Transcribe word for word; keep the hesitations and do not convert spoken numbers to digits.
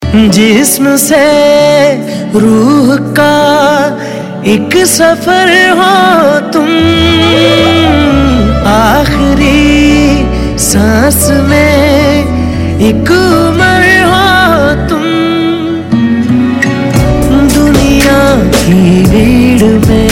जिस्म से रूह का एक सफर हो तुम, आखिरी सांस में एक उम्र हो तुम। दुनिया की भीड़ में